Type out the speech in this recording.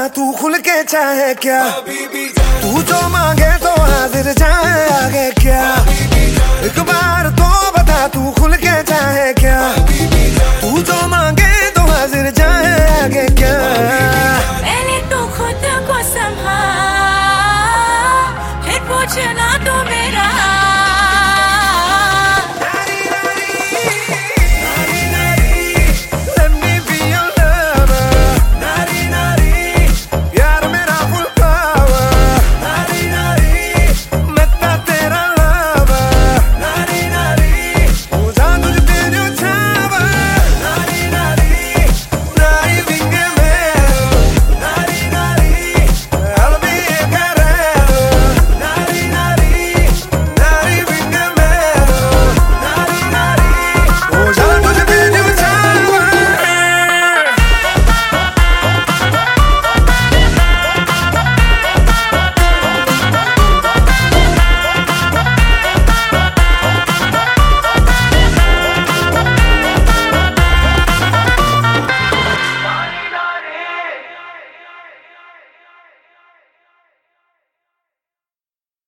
तू खुल के चाहे क्या, तू जो मांगे तो हाजिर जाए आगे क्या। एक बार तो बता तू खुल के चाहे क्या, तू जो मांगे तो हाजिर जाए आगे क्या। पहले तो खुद को संभाल, फिर पूछना तो